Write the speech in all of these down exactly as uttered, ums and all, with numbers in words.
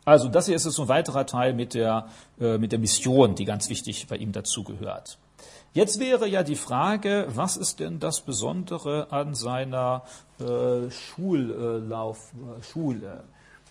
Also das hier ist so ein weiterer Teil mit der, äh, mit der Mission, die ganz wichtig bei ihm dazugehört. Jetzt wäre ja die Frage, was ist denn das Besondere an seiner äh, Schullauf, äh, Schule?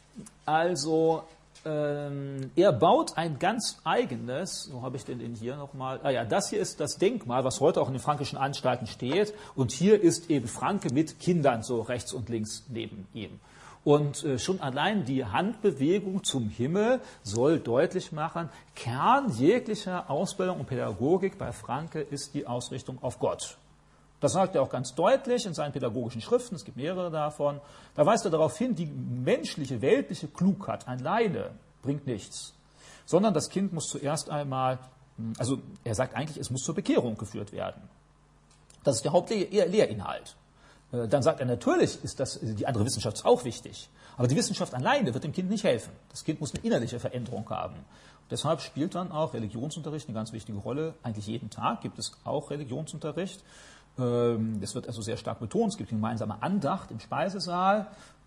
Also ähm, er baut ein ganz eigenes, wo habe ich denn den hier nochmal? Ah ja, das hier ist das Denkmal, was heute auch in den fränkischen Anstalten steht. Und hier ist eben Franke mit Kindern so rechts und links neben ihm. Und äh, schon allein die Handbewegung zum Himmel soll deutlich machen, Kern jeglicher Ausbildung und Pädagogik bei Franke ist die Ausrichtung auf Gott. Das sagt er auch ganz deutlich in seinen pädagogischen Schriften, es gibt mehrere davon. Da weist er darauf hin, die menschliche, weltliche Klugheit alleine bringt nichts, sondern das Kind muss zuerst einmal, also er sagt eigentlich, es muss zur Bekehrung geführt werden. Das ist der Hauptlehrinhalt. Dann sagt er, natürlich ist das, die andere Wissenschaft auch wichtig, aber die Wissenschaft alleine wird dem Kind nicht helfen. Das Kind muss eine innerliche Veränderung haben. Und deshalb spielt dann auch Religionsunterricht eine ganz wichtige Rolle. Eigentlich jeden Tag gibt es auch Religionsunterricht. Das wird also sehr stark betont. Es gibt eine gemeinsame Andacht im Speisesaal.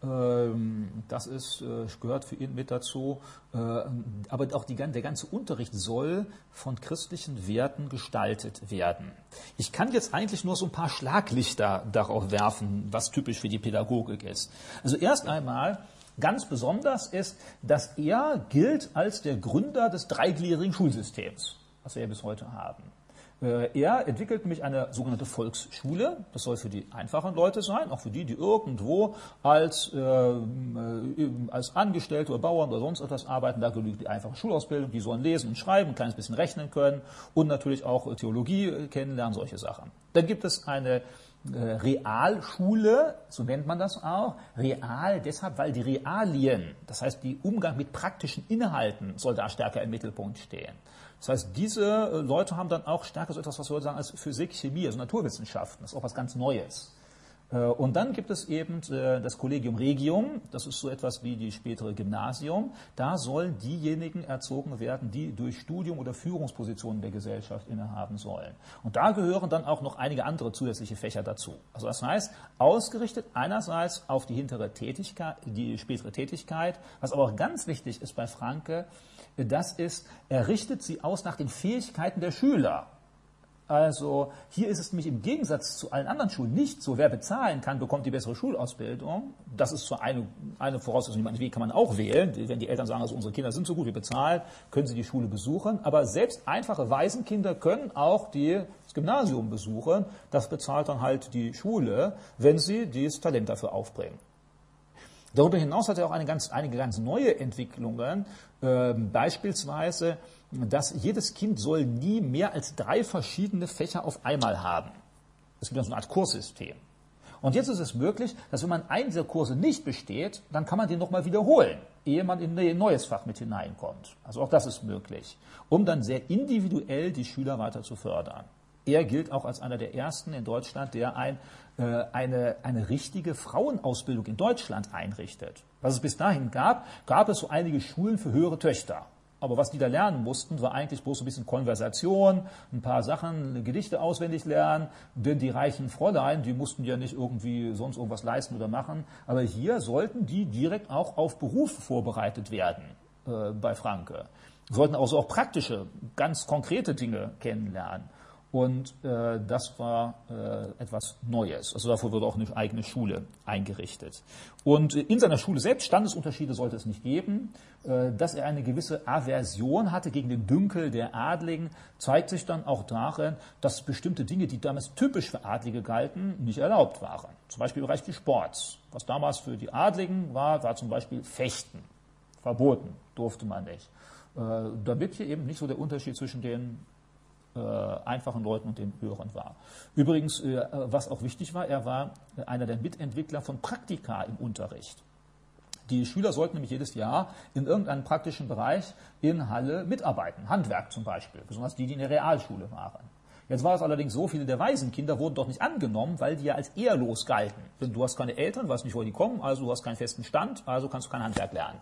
Das ist, gehört für ihn mit dazu. Aber auch die, der ganze Unterricht soll von christlichen Werten gestaltet werden. Ich kann jetzt eigentlich nur so ein paar Schlaglichter darauf werfen, was typisch für die Pädagogik ist. Also erst einmal, ganz besonders ist, dass er gilt als der Gründer des dreigliedrigen Schulsystems, was wir bis heute haben. Er entwickelt nämlich eine sogenannte Volksschule. Das soll für die einfachen Leute sein, auch für die, die irgendwo als, äh, als Angestellte oder Bauern oder sonst etwas arbeiten. Da genügt die einfache Schulausbildung. Die sollen lesen und schreiben, ein kleines bisschen rechnen können und natürlich auch Theologie kennenlernen, solche Sachen. Dann gibt es eine äh, Realschule, so nennt man das auch. Real deshalb, weil die Realien, das heißt die Umgang mit praktischen Inhalten, soll da stärker im Mittelpunkt stehen. Das heißt, diese Leute haben dann auch stärker so etwas, was wir heute sagen, als Physik, Chemie, also Naturwissenschaften. Das ist auch was ganz Neues. Und dann gibt es eben das Collegium Regium, das ist so etwas wie die spätere Gymnasium. Da sollen diejenigen erzogen werden, die durch Studium oder Führungspositionen der Gesellschaft innehaben sollen. Und da gehören dann auch noch einige andere zusätzliche Fächer dazu. Also das heißt, ausgerichtet einerseits auf die hintere Tätigkeit, die spätere Tätigkeit, was aber auch ganz wichtig ist bei Franke, das ist, er richtet sie aus nach den Fähigkeiten der Schüler. Also hier ist es nämlich im Gegensatz zu allen anderen Schulen nicht so, wer bezahlen kann, bekommt die bessere Schulausbildung. Das ist so eine, eine Voraussetzung, die kann man auch wählen. Wenn die Eltern sagen, also unsere Kinder sind so gut, wir bezahlen, können sie die Schule besuchen. Aber selbst einfache Waisenkinder können auch die, das Gymnasium besuchen. Das bezahlt dann halt die Schule, wenn sie dieses Talent dafür aufbringen. Darüber hinaus hat er auch eine ganz, einige ganz neue Entwicklungen, äh, beispielsweise, dass jedes Kind soll nie mehr als drei verschiedene Fächer auf einmal haben. Es gibt dann so eine Art Kurssystem. Und jetzt ist es möglich, dass wenn man einen dieser Kurse nicht besteht, dann kann man den nochmal wiederholen, ehe man in ein neues Fach mit hineinkommt. Also auch das ist möglich, um dann sehr individuell die Schüler weiter zu fördern. Er gilt auch als einer der ersten in Deutschland, der ein, äh, eine, eine richtige Frauenausbildung in Deutschland einrichtet. Was es bis dahin gab, gab es so einige Schulen für höhere Töchter. Aber was die da lernen mussten, war eigentlich bloß so ein bisschen Konversation, ein paar Sachen, Gedichte auswendig lernen. Denn die reichen Fräulein, die mussten ja nicht irgendwie sonst irgendwas leisten oder machen. Aber hier sollten die direkt auch auf Beruf vorbereitet werden äh, bei Franke. Sollten also auch praktische, ganz konkrete Dinge kennenlernen. Und äh, das war äh, etwas Neues. Also dafür wurde auch eine eigene Schule eingerichtet. Und äh, in seiner Schule selbst, Standesunterschiede sollte es nicht geben. Äh, dass er eine gewisse Aversion hatte gegen den Dünkel der Adligen, zeigt sich dann auch darin, dass bestimmte Dinge, die damals typisch für Adlige galten, nicht erlaubt waren. Zum Beispiel im Bereich des Sports. Was damals für die Adligen war, war zum Beispiel Fechten. Verboten, durfte man nicht. Äh, damit hier eben nicht so der Unterschied zwischen den einfachen Leuten und den Höheren war. Übrigens, was auch wichtig war, er war einer der Mitentwickler von Praktika im Unterricht. Die Schüler sollten nämlich jedes Jahr in irgendeinem praktischen Bereich in Halle mitarbeiten, Handwerk zum Beispiel, besonders die, die in der Realschule waren. Jetzt war es allerdings so, viele der Waisenkinder wurden doch nicht angenommen, weil die ja als ehrlos galten. Denn du hast keine Eltern, weißt nicht, woher die kommen, also du hast keinen festen Stand, also kannst du kein Handwerk lernen.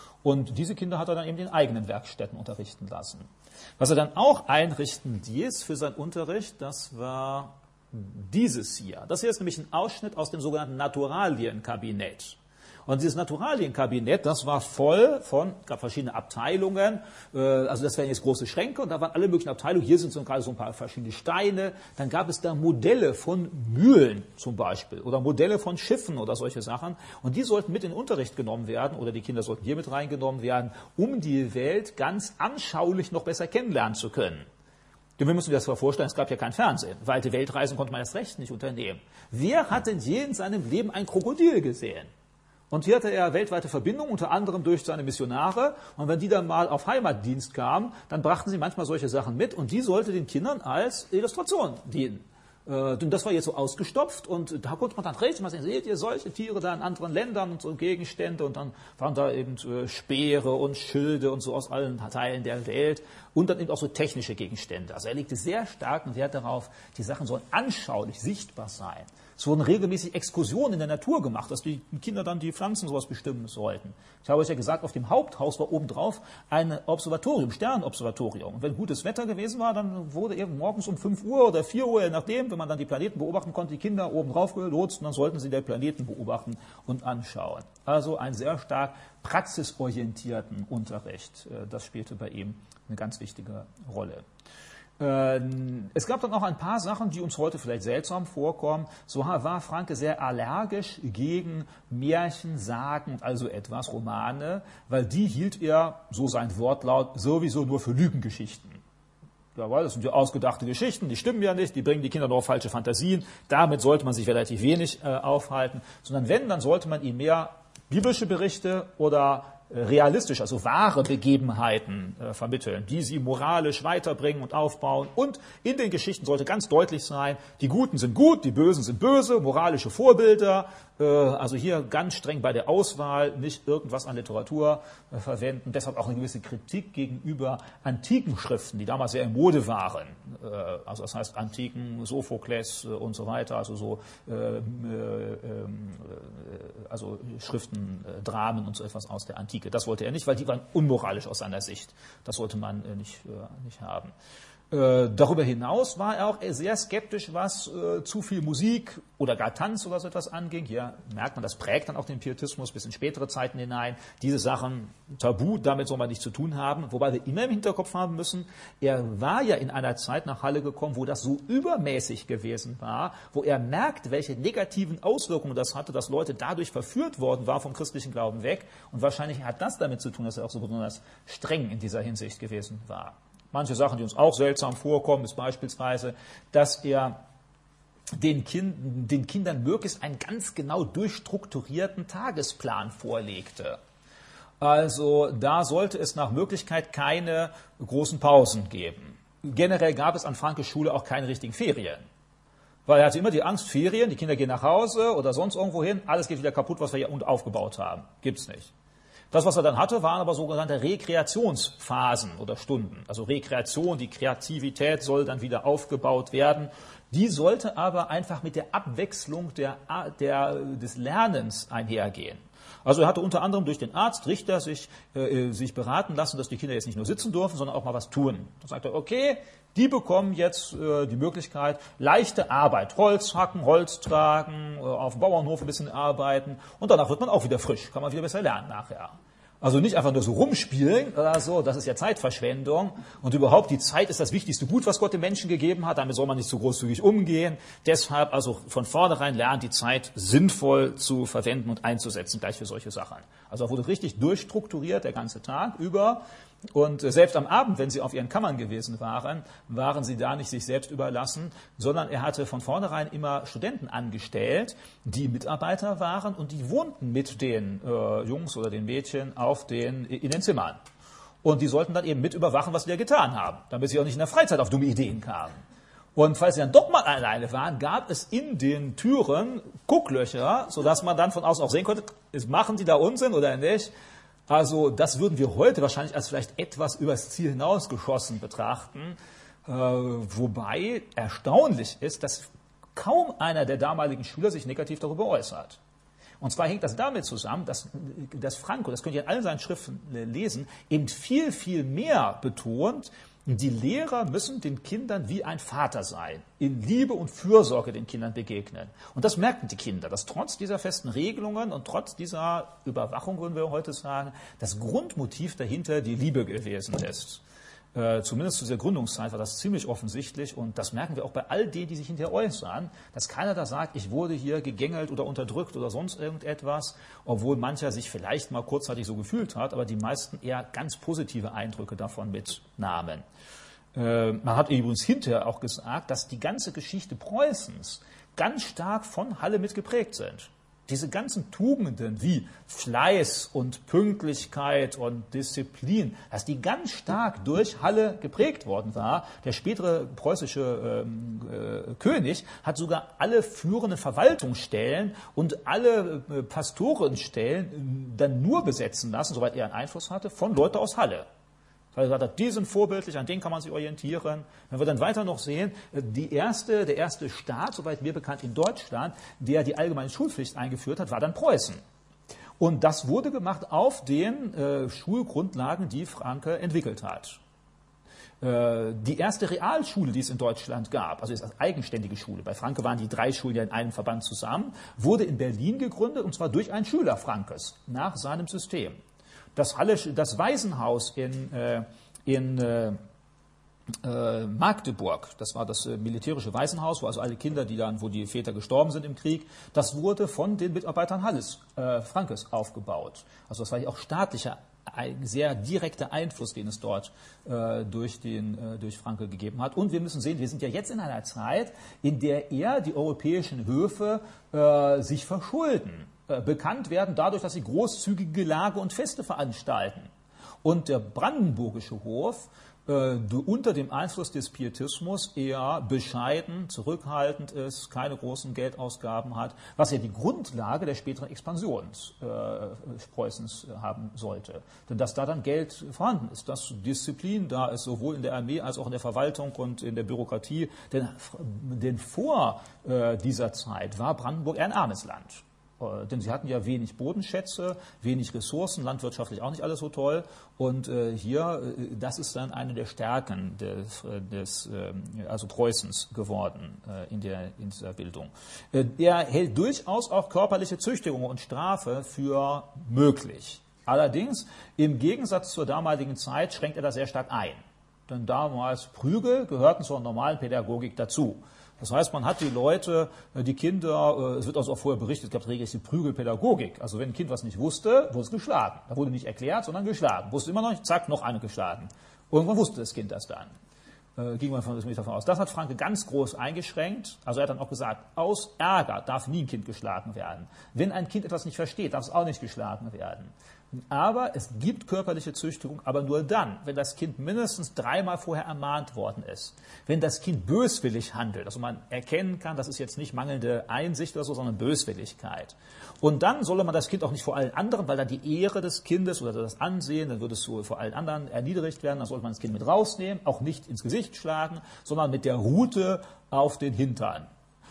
Und diese Kinder hat er dann eben in eigenen Werkstätten unterrichten lassen. Was er dann auch einrichten ließ für seinen Unterricht, das war dieses hier. Das hier ist nämlich ein Ausschnitt aus dem sogenannten Naturalienkabinett. Und dieses Naturalienkabinett, das war voll von, gab verschiedene Abteilungen, äh, also das wären jetzt große Schränke und da waren alle möglichen Abteilungen. Hier sind so gerade so ein paar verschiedene Steine. Dann gab es da Modelle von Mühlen zum Beispiel oder Modelle von Schiffen oder solche Sachen. Und die sollten mit in den Unterricht genommen werden oder die Kinder sollten hier mit reingenommen werden, um die Welt ganz anschaulich noch besser kennenlernen zu können. Denn wir müssen uns das mal vorstellen, es gab ja kein Fernsehen. Weite Weltreisen konnte man erst recht nicht unternehmen. Wer hat denn je in seinem Leben ein Krokodil gesehen? Und hier hatte er weltweite Verbindungen, unter anderem durch seine Missionare. Und wenn die dann mal auf Heimatdienst kamen, dann brachten sie manchmal solche Sachen mit. Und die sollte den Kindern als Illustration dienen. Äh, denn das war jetzt so ausgestopft. Und da konnte man dann richtig mal sehen, seht ihr solche Tiere da in anderen Ländern und so Gegenstände. Und dann waren da eben äh, Speere und Schilde und so aus allen Teilen der Welt. Und dann eben auch so technische Gegenstände. Also er legte sehr starken Wert darauf, die Sachen sollen anschaulich sichtbar sein. Es wurden regelmäßig Exkursionen in der Natur gemacht, dass die Kinder dann die Pflanzen sowas bestimmen sollten. Ich habe euch ja gesagt, auf dem Haupthaus war obendrauf ein Observatorium, Sternenobservatorium. Und wenn gutes Wetter gewesen war, dann wurde eben morgens um fünf Uhr oder vier Uhr, je nachdem, wenn man dann die Planeten beobachten konnte, die Kinder oben drauf gelotst und dann sollten sie den Planeten beobachten und anschauen. Also einen sehr stark praxisorientierten Unterricht. Das spielte bei ihm eine ganz wichtige Rolle. Es gab dann auch ein paar Sachen, die uns heute vielleicht seltsam vorkommen. So war Franke sehr allergisch gegen Märchen, Sagen, also etwas, Romane, weil die hielt er, so sein Wortlaut, sowieso nur für Lügengeschichten. Ja, weil das sind ja ausgedachte Geschichten, die stimmen ja nicht, die bringen die Kinder nur auf falsche Fantasien. Damit sollte man sich relativ wenig äh, aufhalten, sondern wenn, dann sollte man ihnen mehr biblische Berichte oder realistisch, also wahre Begebenheiten äh, vermitteln, die sie moralisch weiterbringen und aufbauen. Und in den Geschichten sollte ganz deutlich sein, die Guten sind gut, die Bösen sind böse, moralische Vorbilder. Äh, also hier ganz streng bei der Auswahl, nicht irgendwas an Literatur äh, verwenden. Deshalb auch eine gewisse Kritik gegenüber antiken Schriften, die damals sehr in Mode waren. Äh, also das heißt antiken Sophokles äh, und so weiter, also so äh, äh, äh, also Schriften, äh, Dramen und so etwas aus der Antike. Das wollte er nicht, weil die waren unmoralisch aus seiner Sicht. Das sollte man äh, nicht, äh, nicht haben. Äh, darüber hinaus war er auch sehr skeptisch, was äh, zu viel Musik oder gar Tanz oder so etwas anging. Hier merkt man, das prägt dann auch den Pietismus bis in spätere Zeiten hinein. Diese Sachen tabu, damit soll man nichts zu tun haben. Wobei wir immer im Hinterkopf haben müssen, er war ja in einer Zeit nach Halle gekommen, wo das so übermäßig gewesen war, wo er merkt, welche negativen Auswirkungen das hatte, dass Leute dadurch verführt worden waren vom christlichen Glauben weg. Und wahrscheinlich hat das damit zu tun, dass er auch so besonders streng in dieser Hinsicht gewesen war. Manche Sachen, die uns auch seltsam vorkommen, ist beispielsweise, dass er den, kind, den Kindern möglichst einen ganz genau durchstrukturierten Tagesplan vorlegte. Also da sollte es nach Möglichkeit keine großen Pausen geben. Generell gab es an Frankes Schule auch keine richtigen Ferien. Weil er hatte immer die Angst, Ferien, die Kinder gehen nach Hause oder sonst irgendwo hin, alles geht wieder kaputt, was wir hier aufgebaut haben. Gibt's nicht. Das, was er dann hatte, waren aber sogenannte Rekreationsphasen oder Stunden. Also Rekreation, die Kreativität soll dann wieder aufgebaut werden. Die sollte aber einfach mit der Abwechslung der, der, des Lernens einhergehen. Also er hatte unter anderem durch den Arzt, Richter, sich, äh, sich beraten lassen, dass die Kinder jetzt nicht nur sitzen dürfen, sondern auch mal was tun. Da sagt er, okay, die bekommen jetzt äh, die Möglichkeit, leichte Arbeit, Holz hacken, Holz tragen, äh, auf dem Bauernhof ein bisschen arbeiten und danach wird man auch wieder frisch, kann man wieder besser lernen nachher. Also nicht einfach nur so rumspielen oder so, das ist ja Zeitverschwendung. Und überhaupt, die Zeit ist das wichtigste Gut, was Gott dem Menschen gegeben hat. Damit soll man nicht zu großzügig umgehen. Deshalb also von vornherein lernen, die Zeit sinnvoll zu verwenden und einzusetzen, gleich für solche Sachen. Also er wurde richtig durchstrukturiert, der ganze Tag über. Und selbst am Abend, wenn sie auf ihren Kammern gewesen waren, waren sie da nicht sich selbst überlassen, sondern er hatte von vornherein immer Studenten angestellt, die Mitarbeiter waren und die wohnten mit den äh, Jungs oder den Mädchen auf den, in den Zimmern. Und die sollten dann eben mit überwachen, was sie da getan haben, damit sie auch nicht in der Freizeit auf dumme Ideen kamen. Und falls sie dann doch mal alleine waren, gab es in den Türen Gucklöcher, sodass man dann von außen auch sehen konnte, machen die da Unsinn oder nicht. Also das würden wir heute wahrscheinlich als vielleicht etwas übers Ziel hinausgeschossen betrachten, äh, wobei erstaunlich ist, dass kaum einer der damaligen Schüler sich negativ darüber äußert. Und zwar hängt das damit zusammen, dass, dass Franco, das könnt ihr in allen seinen Schriften lesen, eben viel, viel mehr betont, Die Lehrer müssen den Kindern wie ein Vater sein, in Liebe und Fürsorge den Kindern begegnen. Und das merken die Kinder, dass trotz dieser festen Regelungen und trotz dieser Überwachung, würden wir heute sagen, das Grundmotiv dahinter die Liebe gewesen ist. Äh, zumindest zu dieser Gründungszeit war das ziemlich offensichtlich und das merken wir auch bei all denen, die sich hinterher äußern, dass keiner da sagt, ich wurde hier gegängelt oder unterdrückt oder sonst irgendetwas, obwohl mancher sich vielleicht mal kurzzeitig so gefühlt hat, aber die meisten eher ganz positive Eindrücke davon mitnahmen. Äh, man hat übrigens hinterher auch gesagt, dass die ganze Geschichte Preußens ganz stark von Halle mit geprägt sind. Diese ganzen Tugenden wie Fleiß und Pünktlichkeit und Disziplin, dass die ganz stark durch Halle geprägt worden war. Der spätere preußische ähm, äh, König hat sogar alle führenden Verwaltungsstellen und alle äh, Pastorenstellen äh, dann nur besetzen lassen, soweit er einen Einfluss hatte, von Leuten aus Halle. Weil er gesagt hat, die sind vorbildlich, an denen kann man sich orientieren. Wenn wir dann weiter noch sehen, die erste, der erste Staat, soweit mir bekannt in Deutschland, der die allgemeine Schulpflicht eingeführt hat, war dann Preußen. Und das wurde gemacht auf den äh, Schulgrundlagen, die Franke entwickelt hat. Äh, die erste Realschule, die es in Deutschland gab, also ist als eigenständige Schule, bei Franke waren die drei Schulen ja in einem Verband zusammen, wurde in Berlin gegründet, und zwar durch einen Schüler Frankes, nach seinem System. Das, Halle, das Waisenhaus in, äh, in äh, äh, Magdeburg, das war das äh, militärische Waisenhaus, wo also alle Kinder, die dann, wo die Väter gestorben sind im Krieg, das wurde von den Mitarbeitern Halles, äh, Frankes aufgebaut. Also das war ja auch staatlicher, ein sehr direkter Einfluss, den es dort äh, durch, den, äh, durch Franke gegeben hat. Und wir müssen sehen, wir sind ja jetzt in einer Zeit, in der eher die europäischen Höfe äh, sich verschulden. Bekannt werden dadurch, dass sie großzügige Gelage und Feste veranstalten. Und der brandenburgische Hof äh, unter dem Einfluss des Pietismus eher bescheiden, zurückhaltend ist, keine großen Geldausgaben hat, was ja die Grundlage der späteren Expansion äh, Preußens haben sollte. Denn dass da dann Geld vorhanden ist, dass Disziplin da ist, sowohl in der Armee als auch in der Verwaltung und in der Bürokratie. Denn, denn vor äh, dieser Zeit war Brandenburg eher ein armes Land. Denn sie hatten ja wenig Bodenschätze, wenig Ressourcen, landwirtschaftlich auch nicht alles so toll. Und äh, hier, äh, das ist dann eine der Stärken des, des äh, also Preußens geworden äh, in, der, in dieser Bildung. Äh, er hält durchaus auch körperliche Züchtigung und Strafe für möglich. Allerdings, im Gegensatz zur damaligen Zeit, schränkt er das sehr stark ein. Denn damals Prügel gehörten zur normalen Pädagogik dazu. Das heißt, man hat die Leute, die Kinder, es wird also auch vorher berichtet, es gab regelrecht die Prügelpädagogik. Also wenn ein Kind was nicht wusste, wurde es geschlagen. Da wurde nicht erklärt, sondern geschlagen. Wusste immer noch nicht, zack, noch eine geschlagen. Irgendwann wusste das Kind das dann. Äh, ging man von, davon aus. Das hat Franke ganz groß eingeschränkt. Also er hat dann auch gesagt, aus Ärger darf nie ein Kind geschlagen werden. Wenn ein Kind etwas nicht versteht, darf es auch nicht geschlagen werden. Aber es gibt körperliche Züchtigung, aber nur dann, wenn das Kind mindestens dreimal vorher ermahnt worden ist. Wenn das Kind böswillig handelt, also man erkennen kann, das ist jetzt nicht mangelnde Einsicht oder so, sondern Böswilligkeit. Und dann solle man das Kind auch nicht vor allen anderen, weil dann die Ehre des Kindes oder das Ansehen, dann würde es so vor allen anderen erniedrigt werden, dann sollte man das Kind mit rausnehmen, auch nicht ins Gesicht schlagen, sondern mit der Rute auf den Hintern.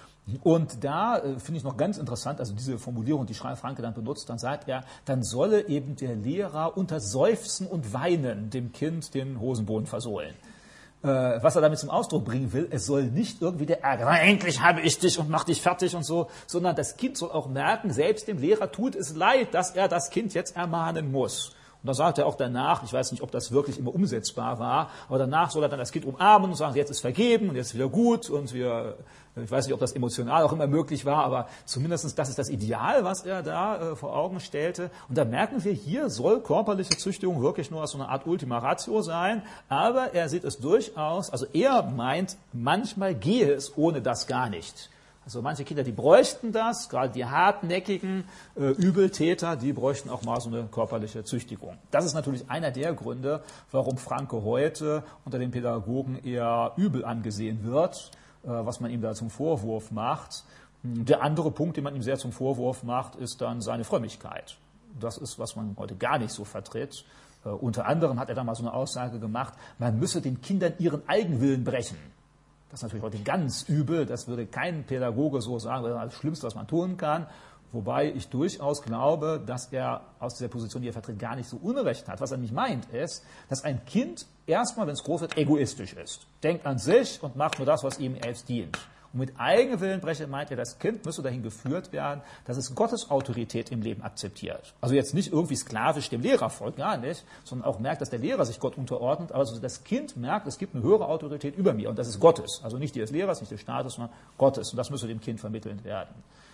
Und da äh, finde ich noch ganz interessant, also diese Formulierung, die Franke dann benutzt, dann sagt er, dann solle eben der Lehrer unter Seufzen und Weinen dem Kind den Hosenboden versohlen. Äh, was er damit zum Ausdruck bringen will, es soll nicht irgendwie der Ärger, na, endlich habe ich dich und mach dich fertig und so, sondern das Kind soll auch merken, selbst dem Lehrer tut es leid, dass er das Kind jetzt ermahnen muss. Und da sagt er auch danach, ich weiß nicht, ob das wirklich immer umsetzbar war, aber danach soll er dann das Kind umarmen und sagen, jetzt ist vergeben und jetzt ist wieder gut und wir, ich weiß nicht, ob das emotional auch immer möglich war, aber zumindest das ist das Ideal, was er da äh, vor Augen stellte. Und da merken wir, hier soll körperliche Züchtigung wirklich nur so eine Art Ultima Ratio sein, aber er sieht es durchaus, also er meint, manchmal gehe es ohne das gar nicht. Also manche Kinder, die bräuchten das, gerade die hartnäckigen äh, Übeltäter, die bräuchten auch mal so eine körperliche Züchtigung. Das ist natürlich einer der Gründe, warum Franke heute unter den Pädagogen eher übel angesehen wird, äh, was man ihm da zum Vorwurf macht. Der andere Punkt, den man ihm sehr zum Vorwurf macht, ist dann seine Frömmigkeit. Das ist, was man heute gar nicht so vertritt. Äh, unter anderem hat er da mal so eine Aussage gemacht, man müsse den Kindern ihren Eigenwillen brechen. Das ist natürlich heute ganz übel, das würde kein Pädagoge so sagen, das ist das Schlimmste, was man tun kann. Wobei ich durchaus glaube, dass er aus dieser Position, die er vertritt, gar nicht so Unrecht hat. Was er nicht meint, ist, dass ein Kind erstmal, wenn es groß wird, egoistisch ist. Denkt an sich und macht nur das, was ihm erst dient. Und mit Eigenwillenbreche meint er, das Kind müsse dahin geführt werden, dass es Gottes Autorität im Leben akzeptiert. Also jetzt nicht irgendwie sklavisch dem Lehrer folgt, gar nicht, sondern auch merkt, dass der Lehrer sich Gott unterordnet. Aber also das Kind merkt, es gibt eine höhere Autorität über mir und das ist Gottes. Also nicht die des Lehrers, nicht des Staates, sondern Gottes. Und das müsse dem Kind vermittelt werden.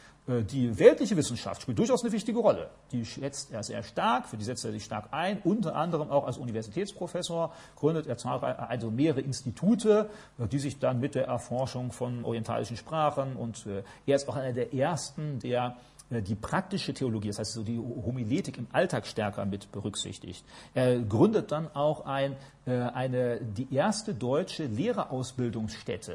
Die weltliche Wissenschaft spielt durchaus eine wichtige Rolle. Die schätzt er sehr stark, für die setzt er sich stark ein, unter anderem auch als Universitätsprofessor gründet er zahlreiche, also mehrere Institute, die sich dann mit der Erforschung von orientalischen Sprachen und er ist auch einer der ersten, der die praktische Theologie, das heißt so die Homiletik im Alltag stärker mit berücksichtigt. Er gründet dann auch ein, eine, die erste deutsche Lehrerausbildungsstätte.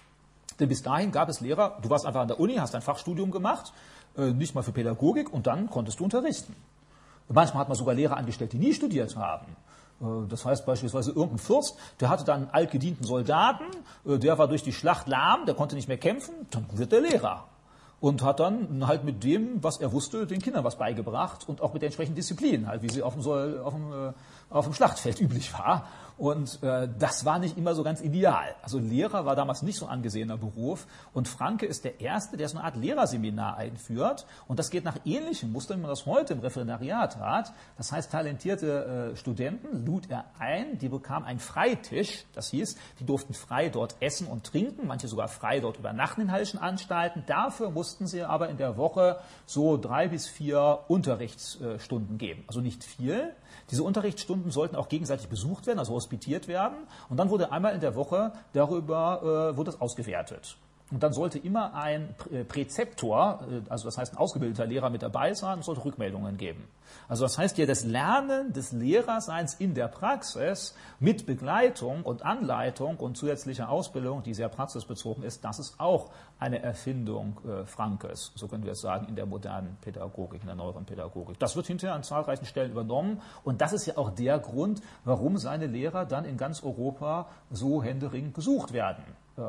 Denn bis dahin gab es Lehrer, du warst einfach an der Uni, hast ein Fachstudium gemacht, nicht mal für Pädagogik und dann konntest du unterrichten. Manchmal hat man sogar Lehrer angestellt, die nie studiert haben. Das heißt beispielsweise irgendein Fürst, der hatte dann einen altgedienten Soldaten, der war durch die Schlacht lahm, der konnte nicht mehr kämpfen, dann wird der Lehrer. Und hat dann halt mit dem, was er wusste, den Kindern was beigebracht und auch mit der entsprechenden Disziplin, halt, wie sie auf dem, auf dem, auf dem Schlachtfeld üblich war. Und äh, das war nicht immer so ganz ideal. Also Lehrer war damals nicht so ein angesehener Beruf. Und Francke ist der Erste, der so eine Art Lehrerseminar einführt. Und das geht nach ähnlichem Muster, wie man das heute im Referendariat hat. Das heißt, talentierte äh, Studenten lud er ein, die bekamen einen Freitisch. Das hieß, die durften frei dort essen und trinken, manche sogar frei dort übernachten in Hallschen Anstalten. Dafür mussten sie aber in der Woche so drei bis vier Unterrichtsstunden geben. Also nicht viel. Diese Unterrichtsstunden sollten auch gegenseitig besucht werden, also hospitiert werden. Und dann wurde einmal in der Woche darüber äh, wurde es ausgewertet. Und dann sollte immer ein Präzeptor, also das heißt ein ausgebildeter Lehrer mit dabei sein und sollte Rückmeldungen geben. Also das heißt ja, das Lernen des Lehrerseins in der Praxis mit Begleitung und Anleitung und zusätzlicher Ausbildung, die sehr praxisbezogen ist, das ist auch eine Erfindung äh, Franckes, so können wir es sagen, in der modernen Pädagogik, in der neueren Pädagogik. Das wird hinterher an zahlreichen Stellen übernommen und das ist ja auch der Grund, warum seine Lehrer dann in ganz Europa so händeringend gesucht werden.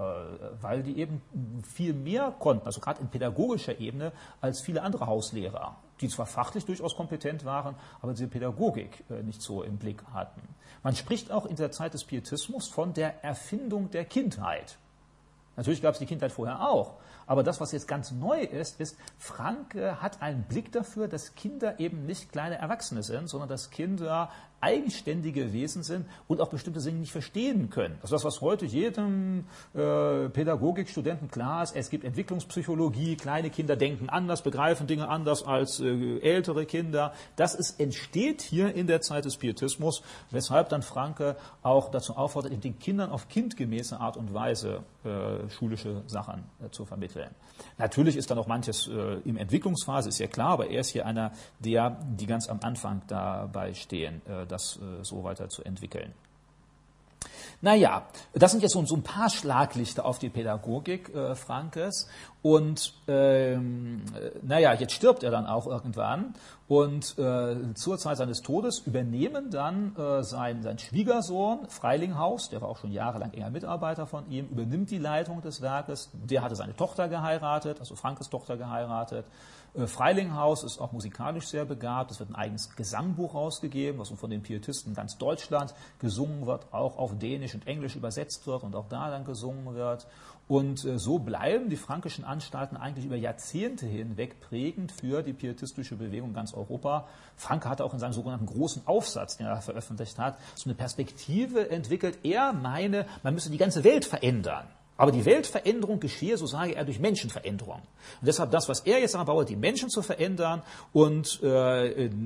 Weil die eben viel mehr konnten, also gerade in pädagogischer Ebene, als viele andere Hauslehrer, die zwar fachlich durchaus kompetent waren, aber diese Pädagogik nicht so im Blick hatten. Man spricht auch in der Zeit des Pietismus von der Erfindung der Kindheit. Natürlich gab es die Kindheit vorher auch, aber das, was jetzt ganz neu ist, ist, Francke hat einen Blick dafür, dass Kinder eben nicht kleine Erwachsene sind, sondern dass Kinder eigenständige Wesen sind und auch bestimmte Dinge nicht verstehen können. Also das, was heute jedem äh, Pädagogikstudenten klar ist, es gibt Entwicklungspsychologie, kleine Kinder denken anders, begreifen Dinge anders als äh, ältere Kinder. Das ist, entsteht hier in der Zeit des Pietismus, weshalb dann Francke auch dazu auffordert, den Kindern auf kindgemäße Art und Weise äh, schulische Sachen äh, zu vermitteln. Natürlich ist da noch manches äh, im Entwicklungsphase, ist ja klar, aber er ist hier einer der, die ganz am Anfang dabei stehen, äh, das äh, so weiter zu entwickeln. Naja, das sind jetzt so, so ein paar Schlaglichter auf die Pädagogik äh, Franckes. Und ähm, naja, jetzt stirbt er dann auch irgendwann. Und äh, zur Zeit seines Todes übernehmen dann äh, sein, sein Schwiegersohn Freilinghaus, der war auch schon jahrelang enger Mitarbeiter von ihm, übernimmt die Leitung des Werkes. Der hatte seine Tochter geheiratet, also Franckes Tochter geheiratet. Freilinghaus ist auch musikalisch sehr begabt. Es wird ein eigenes Gesangbuch rausgegeben, was von den Pietisten in ganz Deutschland gesungen wird, auch auf Dänisch und Englisch übersetzt wird und auch da dann gesungen wird. Und so bleiben die frankischen Anstalten eigentlich über Jahrzehnte hinweg prägend für die pietistische Bewegung in ganz Europa. Francke hatte auch in seinem sogenannten großen Aufsatz, den er veröffentlicht hat, so eine Perspektive entwickelt. Er meine, man müsse die ganze Welt verändern. Aber die Weltveränderung geschehe, so sage er, durch Menschenveränderung. Und deshalb das, was er jetzt daran die Menschen zu verändern. Und äh, äh,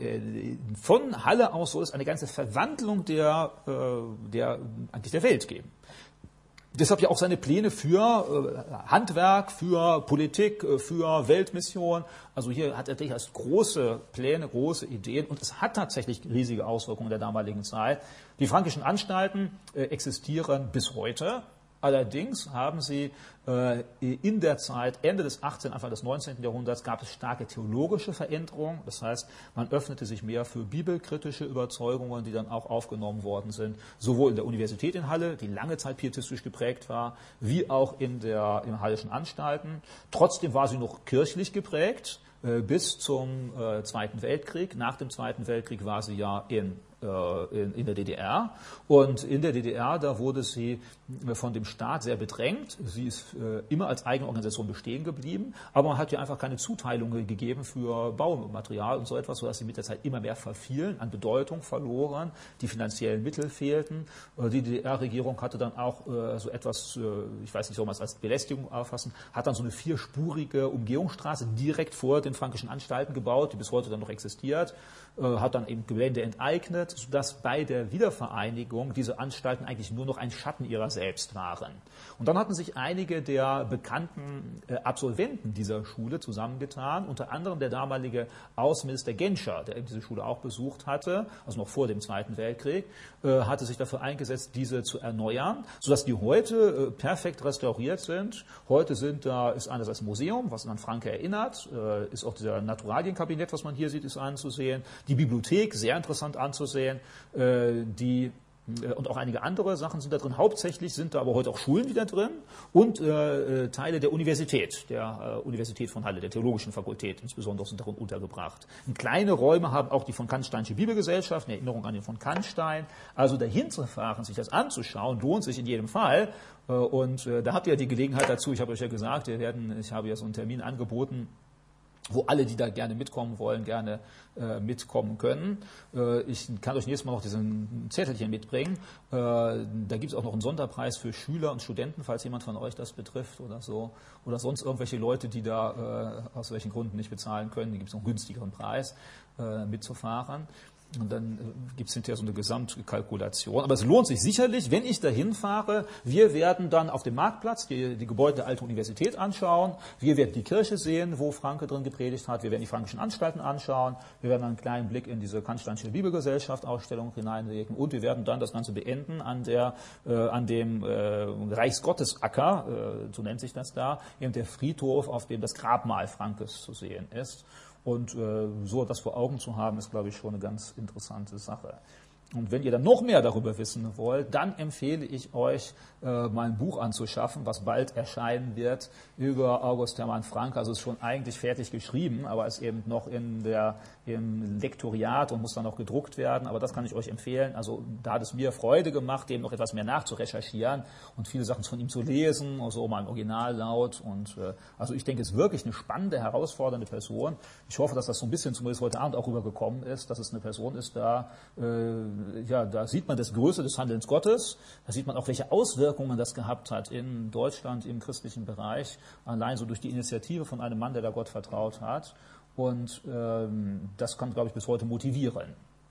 von Halle aus soll es eine ganze Verwandlung der, äh, der, eigentlich der Welt geben. Deshalb ja auch seine Pläne für äh, Handwerk, für Politik, äh, für Weltmission. Also hier hat er durchaus große Pläne, große Ideen. Und es hat tatsächlich riesige Auswirkungen der damaligen Zeit. Die frankischen Anstalten äh, existieren bis heute. Allerdings haben sie äh, in der Zeit, Ende des achtzehnten, Anfang des neunzehnten Jahrhunderts, gab es starke theologische Veränderungen. Das heißt, man öffnete sich mehr für bibelkritische Überzeugungen, die dann auch aufgenommen worden sind, sowohl in der Universität in Halle, die lange Zeit pietistisch geprägt war, wie auch in der, in Hallischen Anstalten. Trotzdem war sie noch kirchlich geprägt äh, bis zum äh, Zweiten Weltkrieg. Nach dem Zweiten Weltkrieg war sie ja in In, in der D D R. Und in der D D R, da wurde sie von dem Staat sehr bedrängt. Sie ist äh, immer als eigene Organisation bestehen geblieben, aber man hat ihr einfach keine Zuteilungen gegeben für Baumaterial und so etwas, sodass sie mit der Zeit immer mehr verfielen, an Bedeutung verloren, die finanziellen Mittel fehlten. Äh, die D D R-Regierung hatte dann auch äh, so etwas, äh, ich weiß nicht, soll man es als Belästigung auffassen, hat dann so eine vierspurige Umgehungsstraße direkt vor den frankischen Anstalten gebaut, die bis heute dann noch existiert, äh, hat dann eben Gelände enteignet, sodass bei der Wiedervereinigung diese Anstalten eigentlich nur noch ein Schatten ihrer selbst waren. Und dann hatten sich einige der bekannten äh, Absolventen dieser Schule zusammengetan, unter anderem der damalige Außenminister Genscher, der eben diese Schule auch besucht hatte, also noch vor dem Zweiten Weltkrieg, äh, hatte sich dafür eingesetzt, diese zu erneuern, sodass die heute äh, perfekt restauriert sind. Heute sind da, ist einerseits ein Museum, was an Franke erinnert, äh, ist auch dieser Naturalienkabinett, was man hier sieht, ist anzusehen, die Bibliothek, sehr interessant anzusehen, die und auch einige andere Sachen sind da drin. Hauptsächlich sind da aber heute auch Schulen wieder drin und äh, Teile der Universität, der äh, Universität von Halle, der Theologischen Fakultät insbesondere sind darin untergebracht. Und kleine Räume haben auch die von Cannsteinsche Bibelgesellschaft, in Erinnerung an den von Cannstein. Also dahin zu fahren, sich das anzuschauen, lohnt sich in jedem Fall. Äh, und äh, da habt ihr die Gelegenheit dazu. Ich habe euch ja gesagt, wir werden, ich habe ja so einen Termin angeboten, wo alle, die da gerne mitkommen wollen, gerne äh, mitkommen können. Äh, ich kann euch nächstes Mal noch diesen Zettelchen mitbringen. Äh, da gibt es auch noch einen Sonderpreis für Schüler und Studenten, falls jemand von euch das betrifft oder so. Oder sonst irgendwelche Leute, die da äh, aus welchen Gründen nicht bezahlen können. Da gibt es noch einen günstigeren Preis, äh, mitzufahren. Und dann gibt es hinterher so eine Gesamtkalkulation. Aber es lohnt sich sicherlich, wenn ich dahin fahre. Wir werden dann auf dem Marktplatz die, die Gebäude der Alten Universität anschauen. Wir werden die Kirche sehen, wo Franke drin gepredigt hat. Wir werden die frankischen Anstalten anschauen. Wir werden einen kleinen Blick in diese Cannsteinsche Bibelgesellschaft Ausstellung hineinlegen. Und wir werden dann das Ganze beenden an, der, äh, an dem äh, Reichsgottesacker, äh, so nennt sich das da, eben der Friedhof, auf dem das Grabmal Frankes zu sehen ist. Und äh, so das vor Augen zu haben, ist, glaube ich, schon eine ganz interessante Sache. Und wenn ihr dann noch mehr darüber wissen wollt, dann empfehle ich euch, äh, mal ein Buch anzuschaffen, was bald erscheinen wird, über August Hermann Francke. Also es ist schon eigentlich fertig geschrieben, aber ist eben noch in der, im Lektoriat und muss dann noch gedruckt werden. Aber das kann ich euch empfehlen. Also da hat es mir Freude gemacht, dem noch etwas mehr nachzurecherchieren und viele Sachen von ihm zu lesen, also mal im Originallaut. Und äh, also ich denke, es ist wirklich eine spannende, herausfordernde Person. Ich hoffe, dass das so ein bisschen zumindest heute Abend auch rübergekommen ist, dass es eine Person ist, da äh, ja, da sieht man das Größe des Handelns Gottes, da sieht man auch, welche Auswirkungen das gehabt hat in Deutschland im christlichen Bereich, allein so durch die Initiative von einem Mann, der da Gott vertraut hat. Und ähm, das kann, glaube ich, bis heute motivieren.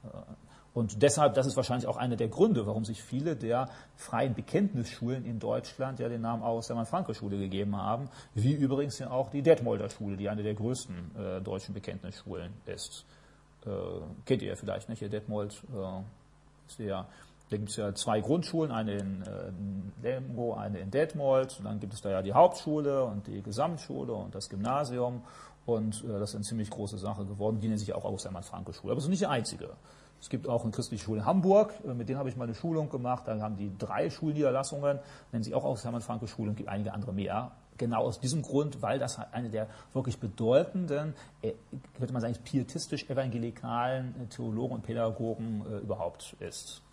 Und deshalb, das ist wahrscheinlich auch einer der Gründe, warum sich viele der freien Bekenntnisschulen in Deutschland ja den Namen August Hermann Francke Schule gegeben haben, wie übrigens ja auch die Detmolder Schule, die eine der größten äh, deutschen Bekenntnisschulen ist. Äh, kennt ihr ja vielleicht, nicht? Hier Detmold äh, ist ja, da gibt es ja zwei Grundschulen, eine in äh, Lemgo, eine in Detmold, und dann gibt es da ja die Hauptschule und die Gesamtschule und das Gymnasium, und äh, das ist eine ziemlich große Sache geworden, die nennt sich auch August Hermann Francke Schule, aber es ist nicht die einzige. Es gibt auch eine christliche Schule in Hamburg, mit denen habe ich mal eine Schulung gemacht, da haben die drei Schulniederlassungen, nennen sich auch August Hermann Francke Schule, und gibt einige andere mehr. Genau aus diesem Grund, weil das eine der wirklich bedeutenden, könnte man sagen, pietistisch-evangelikalen Theologen und Pädagogen äh, überhaupt ist.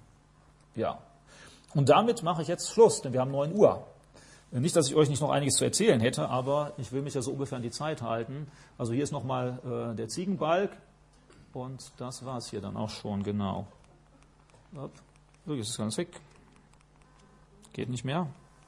Ja, und damit mache ich jetzt Schluss, denn wir haben neun Uhr. Nicht, dass ich euch nicht noch einiges zu erzählen hätte, aber ich will mich ja so ungefähr an die Zeit halten. Also hier ist nochmal äh, der Ziegenbalg, und das war es hier dann auch schon, genau. Jetzt ist es ganz weg. Geht nicht mehr.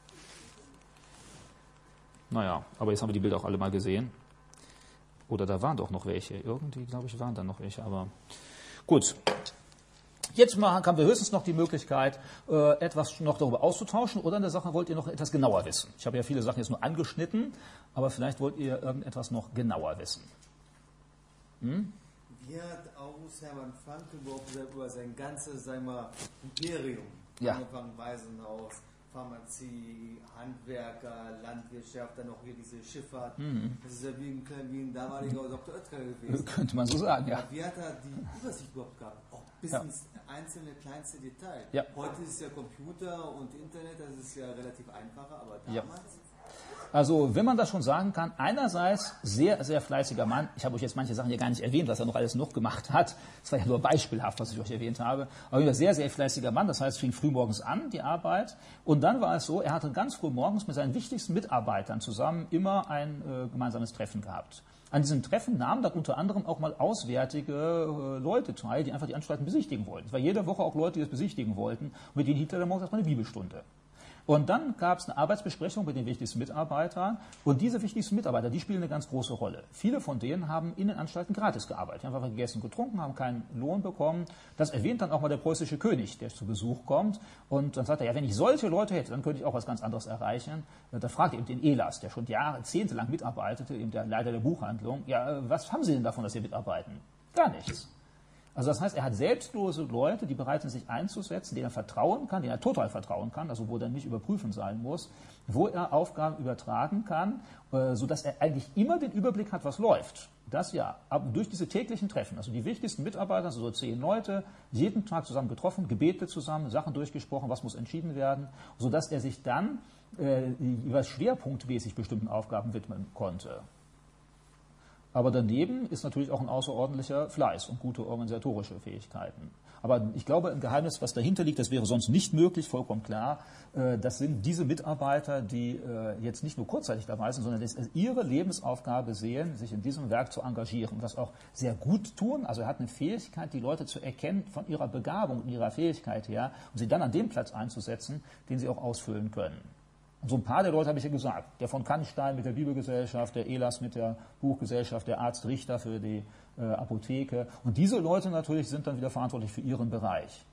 Naja, aber jetzt haben wir die Bilder auch alle mal gesehen. Oder da waren doch noch welche. Irgendwie, glaube ich, waren da noch welche. Aber gut. Jetzt haben wir höchstens noch die Möglichkeit, äh, etwas noch darüber auszutauschen. Oder an der Sache wollt ihr noch etwas genauer wissen. Ich habe ja viele Sachen jetzt nur angeschnitten, aber vielleicht wollt ihr irgendetwas noch genauer wissen. Hm? Wie hat August Hermann Francke überhaupt über sein ganzes, sagen wir, Imperium, ja. angefangen Waisenhaus, Pharmazie, Handwerker, Landwirtschaft, dann noch hier diese Schifffahrt. Mhm. Das ist ja wie ein, wie ein damaliger Doktor Oetker gewesen. Könnte man so sagen, ja. Wie hat er die Übersicht überhaupt gehabt? Auch bis Ja. ins einzelne kleinste Detail. Ja. Heute ist es ja Computer und Internet, das ist ja relativ einfacher, aber Ja. damals... Also, wenn man das schon sagen kann, einerseits sehr, sehr fleißiger Mann. Ich habe euch jetzt manche Sachen hier gar nicht erwähnt, was er noch alles noch gemacht hat. Das war ja nur beispielhaft, was ich euch erwähnt habe. Aber er war sehr, sehr fleißiger Mann. Das heißt, fing früh morgens an, die Arbeit. Und dann war es so, er hatte ganz früh morgens mit seinen wichtigsten Mitarbeitern zusammen immer ein äh, gemeinsames Treffen gehabt. An diesem Treffen nahmen dann unter anderem auch mal auswärtige äh, Leute teil, die einfach die Anstalten besichtigen wollten. Es war jede Woche auch Leute, die es besichtigen wollten. Und mit denen hielt er dann morgens erstmal eine Bibelstunde. Und dann gab es eine Arbeitsbesprechung mit den wichtigsten Mitarbeitern. Und diese wichtigsten Mitarbeiter, die spielen eine ganz große Rolle. Viele von denen haben in den Anstalten gratis gearbeitet. Die haben einfach gegessen und getrunken, haben keinen Lohn bekommen. Das erwähnt dann auch mal der preußische König, der zu Besuch kommt. Und dann sagt er, ja, wenn ich solche Leute hätte, dann könnte ich auch was ganz anderes erreichen. Da fragt er eben den Elas, der schon Jahre, Jahrzehnte lang mitarbeitete, eben der Leiter der Buchhandlung, ja, was haben Sie denn davon, dass Sie mitarbeiten? Gar nichts. Also das heißt, er hat selbstlose Leute, die bereit sind, sich einzusetzen, denen er vertrauen kann, denen er total vertrauen kann, also wo er nicht überprüfen sein muss, wo er Aufgaben übertragen kann, äh, sodass er eigentlich immer den Überblick hat, was läuft. Das ja, aber durch diese täglichen Treffen, also die wichtigsten Mitarbeiter, also so zehn Leute, jeden Tag zusammen getroffen, Gebete zusammen, Sachen durchgesprochen, was muss entschieden werden, sodass er sich dann äh, jeweils schwerpunktmäßig bestimmten Aufgaben widmen konnte. Aber daneben ist natürlich auch ein außerordentlicher Fleiß und gute organisatorische Fähigkeiten. Aber ich glaube, ein Geheimnis, was dahinter liegt, das wäre sonst nicht möglich, vollkommen klar. Das sind diese Mitarbeiter, die jetzt nicht nur kurzzeitig dabei sind, sondern das ist ihre Lebensaufgabe sehen, sich in diesem Werk zu engagieren und das auch sehr gut tun. Also er hat eine Fähigkeit, die Leute zu erkennen von ihrer Begabung und ihrer Fähigkeit her und sie dann an dem Platz einzusetzen, den sie auch ausfüllen können. Und so ein paar der Leute habe ich ja gesagt. Der von Kannstein mit der Bibelgesellschaft, der Elas mit der Buchgesellschaft, der Arzt Richter für die äh, Apotheke. Und diese Leute natürlich sind dann wieder verantwortlich für ihren Bereich.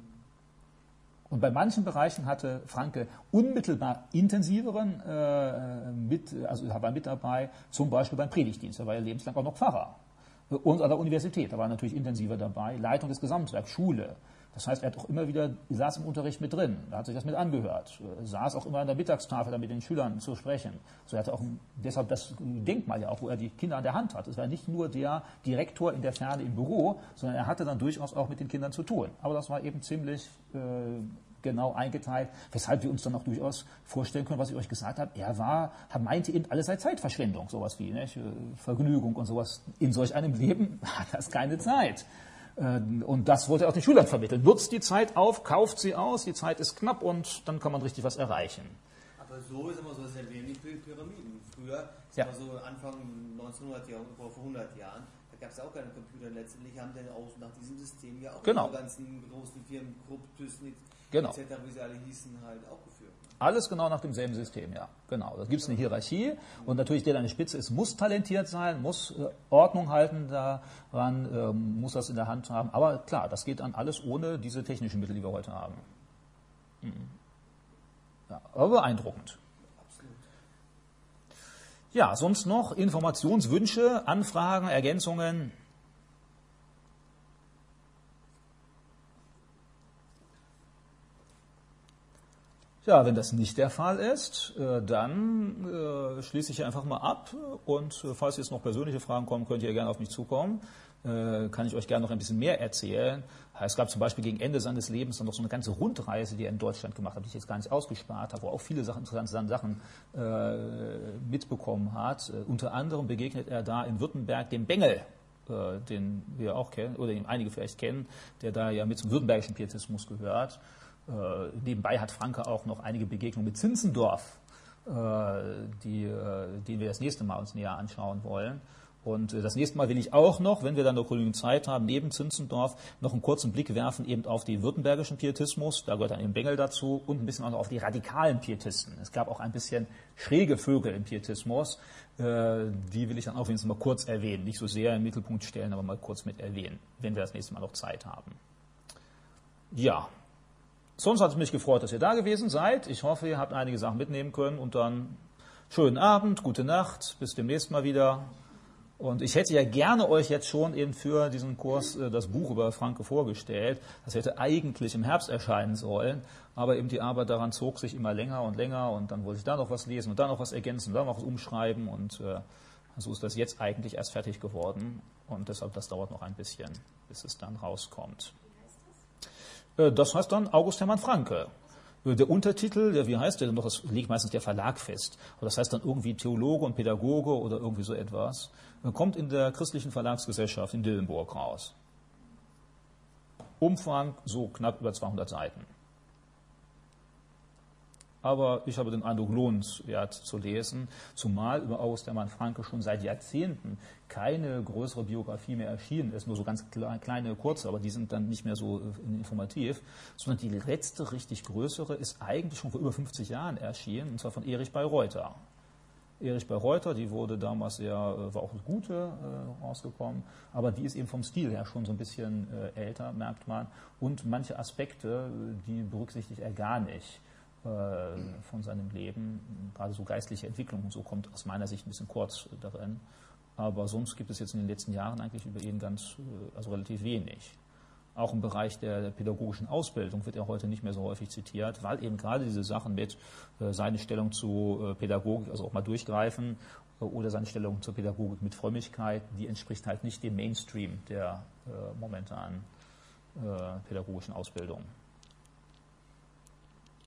Und bei manchen Bereichen hatte Franke unmittelbar intensiveren äh, mit, also er war mit dabei, zum Beispiel beim Predigtdienst. Er war ja lebenslang auch noch Pfarrer. Und an der Universität, da war er natürlich intensiver dabei. Leitung des Gesamtwerks, Schule. Das heißt, er hat auch immer wieder, saß im Unterricht mit drin, da hat sich das mit angehört, saß auch immer an der Mittagstafel, da mit den Schülern zu sprechen. So er hatte auch deshalb das Denkmal ja auch, wo er die Kinder an der Hand hat. Es war nicht nur der Direktor in der Ferne im Büro, sondern er hatte dann durchaus auch mit den Kindern zu tun. Aber das war eben ziemlich äh, genau eingeteilt, weshalb wir uns dann auch durchaus vorstellen können, was ich euch gesagt habe. Er war, meinte eben, alles sei Zeitverschwendung, sowas wie nicht? Vergnügung und sowas. In solch einem Leben hat das keine Zeit. Und das wollte er auch den Schülern vermitteln. Nutzt die Zeit auf, kauft sie aus, die Zeit ist knapp und dann kann man richtig was erreichen. Aber so ist immer so, das ist ja wie die Pyramiden. Früher, ja. das war so Anfang neunzehnhundert Jahrhundert, vor hundert Jahren, da gab es ja auch keine Computer. Letztendlich haben dann auch nach diesem System ja auch genau. die ganzen großen Firmen, Krupp, Thyssen, genau. et cetera, wie sie alle hießen, halt auch geführt. Alles genau nach demselben System, ja. Genau. Da gibt es eine Hierarchie und natürlich der, der an der Spitze ist, muss talentiert sein, muss äh, Ordnung halten daran, äh, muss das in der Hand haben. Aber klar, das geht dann alles ohne diese technischen Mittel, die wir heute haben. Mhm. Ja, aber beeindruckend. Absolut. Ja, sonst noch Informationswünsche, Anfragen, Ergänzungen? Ja, wenn das nicht der Fall ist, dann äh, schließe ich einfach mal ab und äh, falls jetzt noch persönliche Fragen kommen, könnt ihr gerne auf mich zukommen. Äh, kann ich euch gerne noch ein bisschen mehr erzählen. Es gab zum Beispiel gegen Ende seines Lebens dann noch so eine ganze Rundreise, die er in Deutschland gemacht hat, die ich jetzt gar nicht ausgespart habe, wo er auch viele Sachen, interessante Sachen äh, mitbekommen hat. Äh, unter anderem begegnet er da in Württemberg dem Bengel, äh, den wir auch kennen, oder den einige vielleicht kennen, der da ja mit zum württembergischen Pietismus gehört. Äh, nebenbei hat Franke auch noch einige Begegnungen mit Zinzendorf, äh, die, äh, die wir das nächste Mal uns näher anschauen wollen. Und äh, das nächste Mal will ich auch noch, wenn wir dann noch genügend Zeit haben, neben Zinzendorf noch einen kurzen Blick werfen eben auf den württembergischen Pietismus, da gehört dann eben Bengel dazu, und ein bisschen auch noch auf die radikalen Pietisten. Es gab auch ein bisschen schräge Vögel im Pietismus, äh, die will ich dann auch wenigstens mal kurz erwähnen, nicht so sehr im Mittelpunkt stellen, aber mal kurz mit erwähnen, wenn wir das nächste Mal noch Zeit haben. Ja. Sonst hat es mich gefreut, dass ihr da gewesen seid. Ich hoffe, ihr habt einige Sachen mitnehmen können und dann schönen Abend, gute Nacht, bis demnächst mal wieder Und ich hätte ja gerne euch jetzt schon eben für diesen Kurs äh, das Buch über Franke vorgestellt. Das hätte eigentlich im Herbst erscheinen sollen, aber eben die Arbeit daran zog sich immer länger und länger und dann wollte ich da noch was lesen und da noch was ergänzen und da noch was umschreiben und äh, so ist das jetzt eigentlich erst fertig geworden und deshalb, das dauert noch ein bisschen, bis es dann rauskommt. Wie heißt das? Äh, das heißt dann August Hermann Franke. Der Untertitel, der, wie heißt der denn noch, das legt meistens der Verlag fest. Aber das heißt dann irgendwie Theologe und Pädagoge oder irgendwie so etwas. Kommt in der Christlichen Verlagsgesellschaft in Dillenburg raus. Umfang so knapp über zweihundert Seiten. Aber ich habe den Eindruck, lohnenswert zu lesen, zumal über August Hermann Franke schon seit Jahrzehnten keine größere Biografie mehr erschienen ist, nur so ganz kleine, kurze, aber die sind dann nicht mehr so informativ, sondern die letzte richtig größere ist eigentlich schon vor über fünfzig Jahren erschienen, und zwar von Erich Bayreuther. Erich Bayreuther, die wurde damals sehr, war auch eine gute äh, rausgekommen, aber die ist eben vom Stil her schon so ein bisschen äh, älter, merkt man, und manche Aspekte, die berücksichtigt er gar nicht von seinem Leben, gerade so geistliche Entwicklung und so kommt aus meiner Sicht ein bisschen kurz darin. Aber sonst gibt es jetzt in den letzten Jahren eigentlich über ihn ganz, also relativ wenig. Auch im Bereich der pädagogischen Ausbildung wird er heute nicht mehr so häufig zitiert, weil eben gerade diese Sachen mit äh, seine Stellung zu äh, Pädagogik, also auch mal durchgreifen, äh, oder seine Stellung zur Pädagogik mit Frömmigkeit, die entspricht halt nicht dem Mainstream der äh, momentanen äh, pädagogischen Ausbildung.